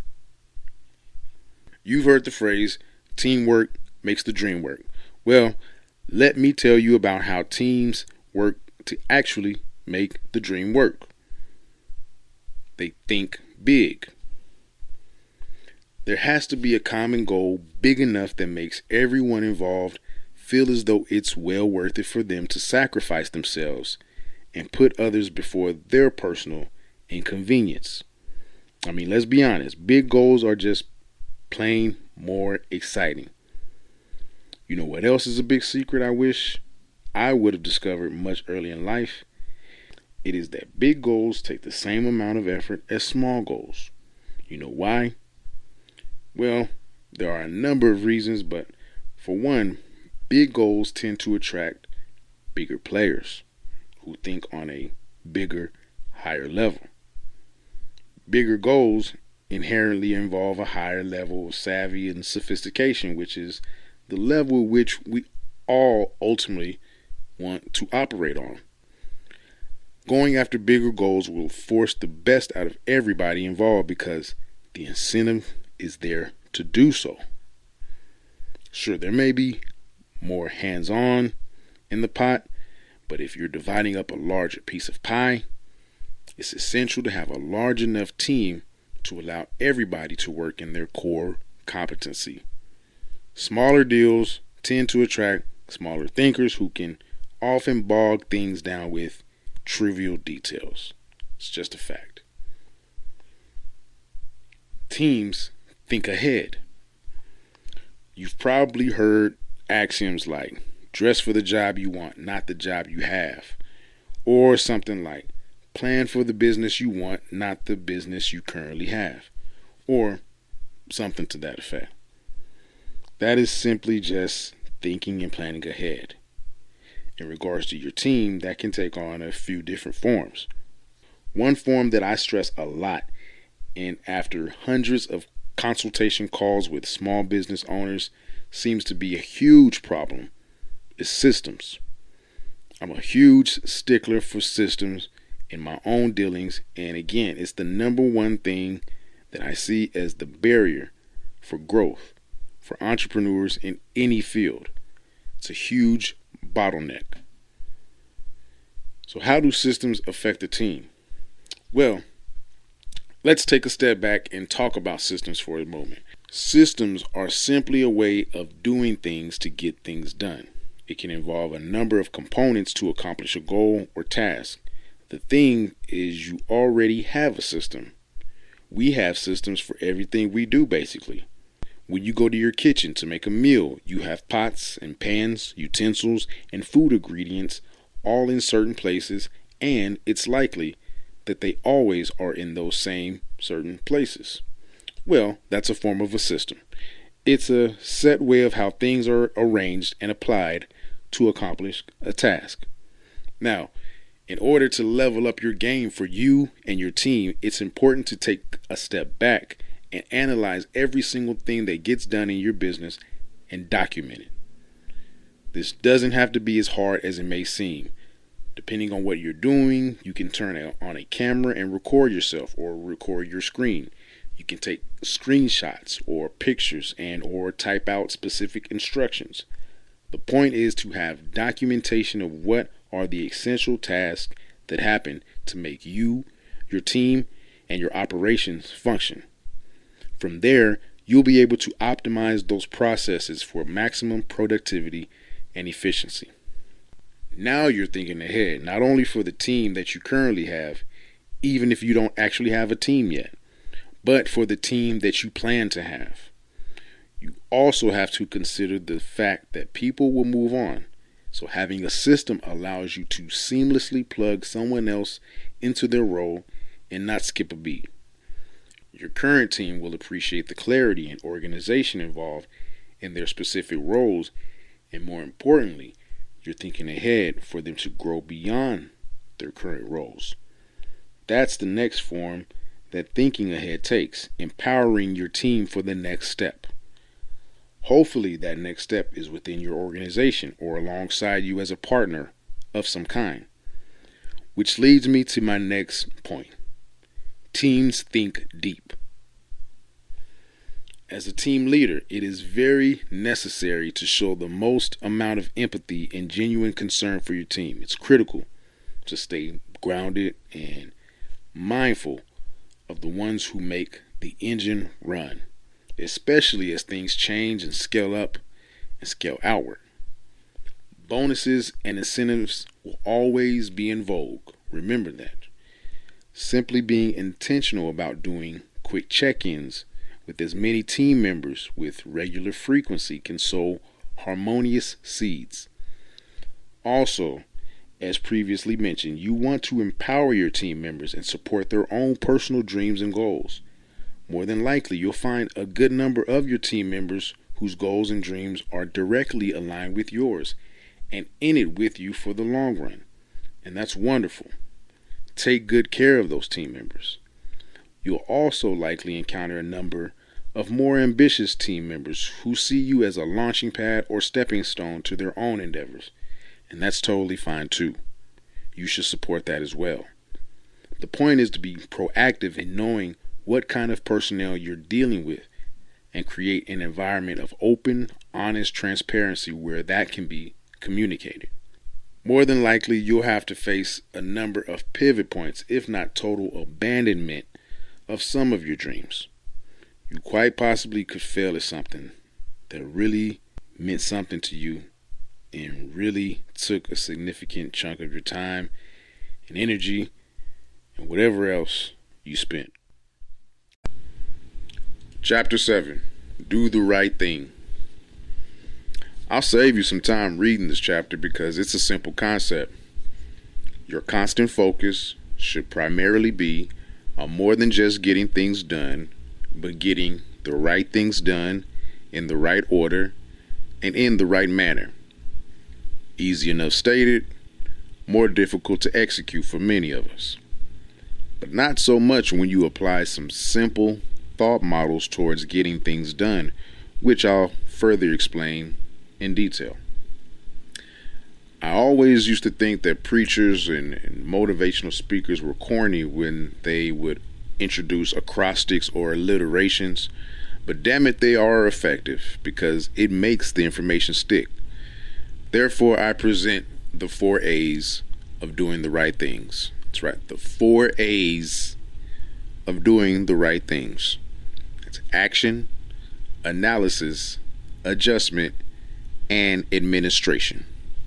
You've heard the phrase, teamwork makes the dream work. Well, let me tell you about how teams work to actually make the dream work. They think big. There has to be a common goal big enough that makes everyone involved feel as though it's well worth it for them to sacrifice themselves and put others before their personal inconvenience. I mean, let's be honest, big goals are just plain more exciting. You know what else is a big secret I wish I would have discovered much earlier in life? It is that big goals take the same amount of effort as small goals. You know why? Well, there are a number of reasons, but for one, big goals tend to attract bigger players who think on a bigger, higher level. Bigger goals inherently involve a higher level of savvy and sophistication, which is the level at which we all ultimately want to operate on. Going after bigger goals will force the best out of everybody involved because the incentive is there to do so. Sure, there may be more hands-on in the pot, but if you're dividing up a larger piece of pie, it's essential to have a large enough team to allow everybody to work in their core competency. Smaller deals tend to attract smaller thinkers who can often bog things down with trivial details. It's just a fact. Teams think ahead. You've probably heard axioms like, dress for the job you want, not the job you have. Or something like, plan for the business you want, not the business you currently have. Or something to that effect. That is simply just thinking and planning ahead. In regards to your team, that can take on a few different forms. One form that I stress a lot, and after hundreds of consultation calls with small business owners seems to be a huge problem, is systems. I'm a huge stickler for systems in my own dealings, and again, it's the number one thing that I see as the barrier for growth for entrepreneurs in any field. It's a huge bottleneck. So how do systems affect a team? Well, let's take a step back and talk about systems for a moment. Systems are simply a way of doing things to get things done. It can involve a number of components to accomplish a goal or task. The thing is, you already have a system. We have systems for everything we do, basically. When you go to your kitchen to make a meal, you have pots and pans, utensils, and food ingredients all in certain places, and it's likely that they always are in those same certain places. Well, that's a form of a system. It's a set way of how things are arranged and applied to accomplish a task. Now, in order to level up your game for you and your team, it's important to take a step back and analyze every single thing that gets done in your business and document it. This doesn't have to be as hard as it may seem. Depending on what you're doing, you can turn on a camera and record yourself or record your screen. You can take screenshots or pictures and or type out specific instructions. The point is to have documentation of what are the essential tasks that happen to make you, your team, and your operations function. From there, you'll be able to optimize those processes for maximum productivity and efficiency. Now you're thinking ahead, not only for the team that you currently have, even if you don't actually have a team yet, but for the team that you plan to have. You also have to consider the fact that people will move on. So having a system allows you to seamlessly plug someone else into their role and not skip a beat. Your current team will appreciate the clarity and organization involved in their specific roles, and more importantly, you're thinking ahead for them to grow beyond their current roles. That's the next form that thinking ahead takes, empowering your team for the next step. Hopefully that next step is within your organization or alongside you as a partner of some kind. Which leads me to my next point. Teams think deep. As a team leader, it is very necessary to show the most amount of empathy and genuine concern for your team. It's critical to stay grounded and mindful of the ones who make the engine run, especially as things change and scale up and scale outward. Bonuses and incentives will always be in vogue. Remember that. Simply being intentional about doing quick check-ins with as many team members with regular frequency can sow harmonious seeds. Also, as previously mentioned, you want to empower your team members and support their own personal dreams and goals. More than likely, you'll find a good number of your team members whose goals and dreams are directly aligned with yours and in it with you for the long run. And that's wonderful. Take good care of those team members. You'll also likely encounter a number of more ambitious team members who see you as a launching pad or stepping stone to their own endeavors. and that's totally fine too. You should support that as well. The point is to be proactive in knowing what kind of personnel you're dealing with and create an environment of open, honest transparency where that can be communicated. More than likely, you'll have to face a number of pivot points, if not total abandonment of some of your dreams. You quite possibly could fail at something that really meant something to you and really took a significant chunk of your time and energy and whatever else you spent. Chapter 7. Do the right thing. I'll save you some time reading this chapter because it's a simple concept. Your constant focus should primarily be on more than just getting things done, but getting the right things done in the right order and in the right manner. Easy enough stated, more difficult to execute for many of us. But not so much when you apply some simple thought models towards getting things done, which I'll further explain in detail. I always used to think that preachers and motivational speakers were corny when they would introduce acrostics or alliterations, but damn it, they are effective because it makes the information stick. Therefore, I present the 4 A's of doing the right things. That's right, the 4 A's of doing the right things. It's action, analysis, adjustment, and administration.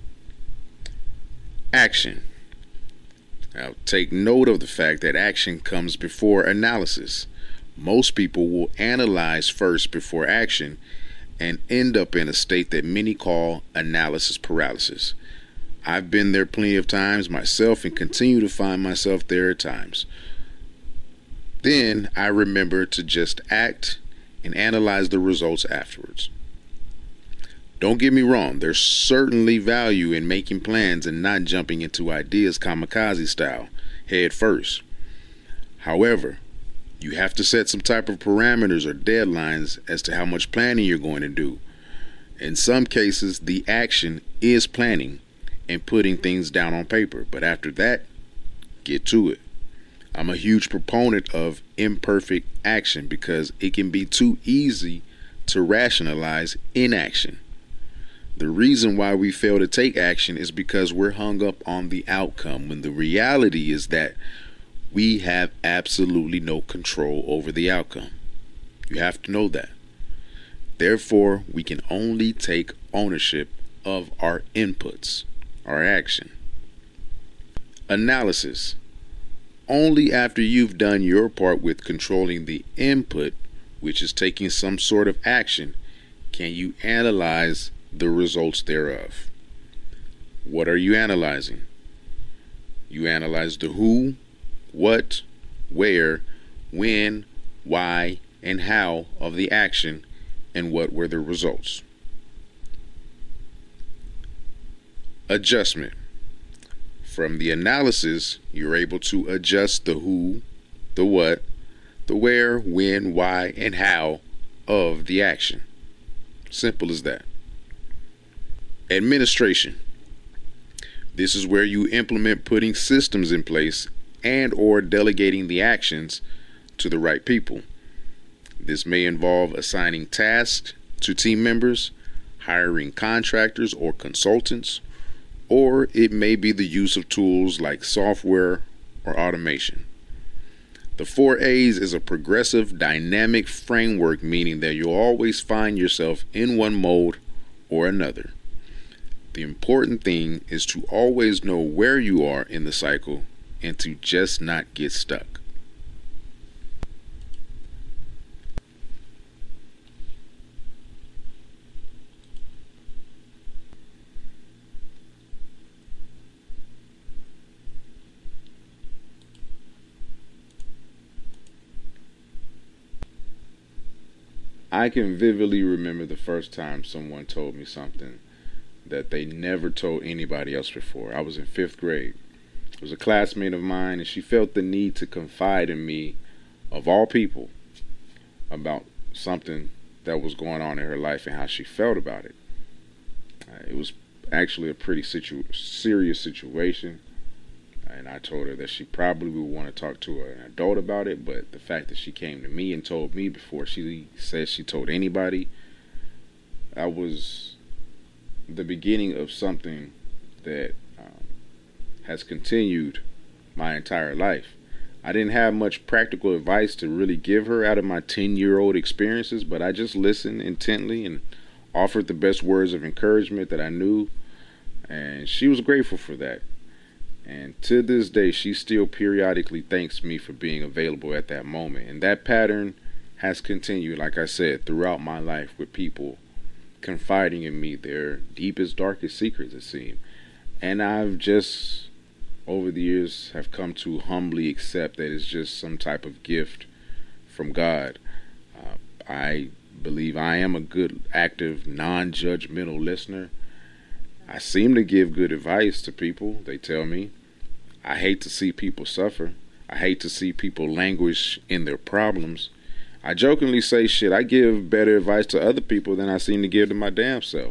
Action. Now, take note of the fact that action comes before analysis. Most people will analyze first before action and end up in a state that many call analysis paralysis. I've been there plenty of times myself and continue to find myself there at times. Then I remember to just act and analyze the results afterwards. Don't get me wrong, there's certainly value in making plans and not jumping into ideas kamikaze style, head first. However, you have to set some type of parameters or deadlines as to how much planning you're going to do. In some cases, the action is planning and putting things down on paper, but after that, get to it. I'm a huge proponent of imperfect action because it can be too easy to rationalize inaction. The reason why we fail to take action is because we're hung up on the outcome, when the reality is that we have absolutely no control over the outcome. You have to know that. Therefore, we can only take ownership of our inputs, our action. Analysis. Only after you've done your part with controlling the input, which is taking some sort of action, can you analyze the results thereof. What are you analyzing? You analyze the who, what, where, when, why, and how of the action, and what were the results. Adjustment. From the analysis, you're able to adjust the who, the what, the where, when, why, and how of the action. Simple as that. Administration. This is where you implement putting systems in place and or delegating the actions to the right people. This may involve assigning tasks to team members, hiring contractors or consultants, or it may be the use of tools like software or automation. The 4 A's is a progressive, dynamic framework, meaning that you'll always find yourself in one mode or another. The important thing is to always know where you are in the cycle and to just not get stuck. I can vividly remember the first time someone told me something that they never told anybody else before. I was in 5th grade. It was a classmate of mine, and she felt the need to confide in me, of all people, about something that was going on in her life and how she felt about it. It was actually a pretty serious situation. And I told her that she probably would want to talk to an adult about it, but the fact that she came to me and told me before she said she told anybody, that was the beginning of something that has continued my entire life. I didn't have much practical advice to really give her out of my 10-year-old experiences, but I just listened intently and offered the best words of encouragement that I knew, and she was grateful for that. And to this day, she still periodically thanks me for being available at that moment. And that pattern has continued, like I said, throughout my life, with people confiding in me their deepest, darkest secrets, it seems. And I've just, over the years, have come to humbly accept that it's just some type of gift from God. I believe I am a good, active, non-judgmental listener. I seem to give good advice to people, they tell me. I hate to see people suffer. I hate to see people languish in their problems. I jokingly say, shit, I give better advice to other people than I seem to give to my damn self.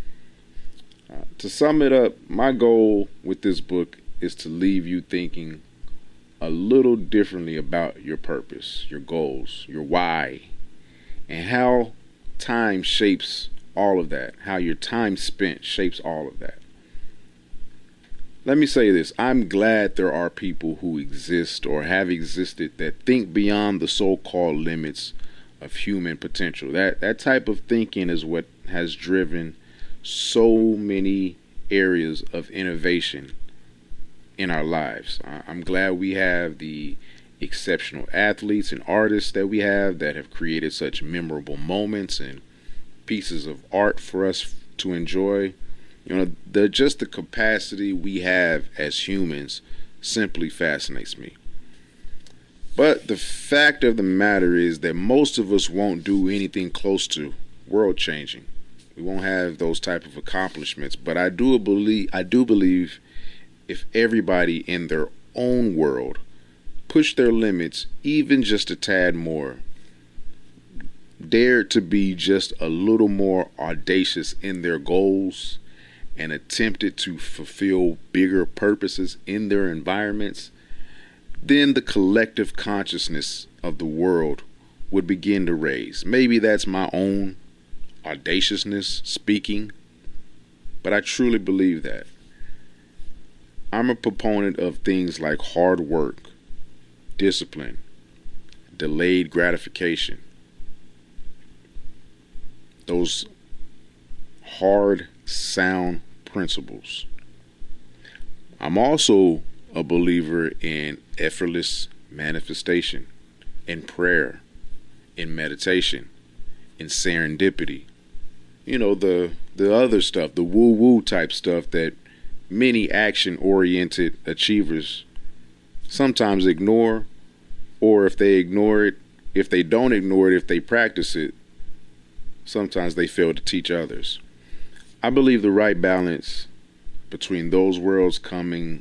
To sum it up, my goal with this book is to leave you thinking a little differently about your purpose, your goals, your why, and how time shapes all of that, how your time spent shapes all of that. Let me say this. I'm glad there are people who exist or have existed that think beyond the so-called limits of human potential. That type of thinking is what has driven so many areas of innovation in our lives. I'm glad we have the exceptional athletes and artists that we have that have created such memorable moments and pieces of art for us to enjoy. You know, just the capacity we have as humans simply fascinates me. But the fact of the matter is that most of us won't do anything close to world changing. We won't have those type of accomplishments. But I do believe if everybody in their own world push their limits even just a tad more, dared to be just a little more audacious in their goals, and attempted to fulfill bigger purposes in their environments, then the collective consciousness of the world would begin to raise. Maybe that's my own audaciousness speaking, but I truly believe that. I'm a proponent of things like hard work, discipline, delayed gratification. Those hard, sound principles. I'm also a believer in effortless manifestation, in prayer, in meditation, in serendipity. You know, the other stuff, the woo-woo type stuff that many action-oriented achievers sometimes ignore, or if they ignore it, if they don't ignore it, if they practice it, sometimes they fail to teach others. I believe the right balance between those worlds comes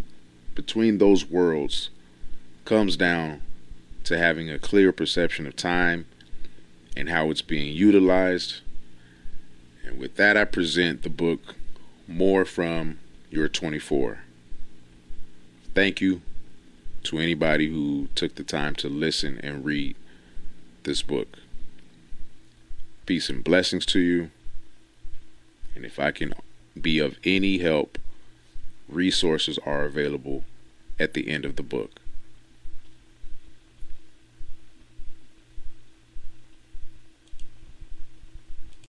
down to having a clear perception of time and how it's being utilized. And with that, I present the book More From Your 24. Thank you to anybody who took the time to listen and read this book. Peace and blessings to you. And if I can be of any help, resources are available at the end of the book.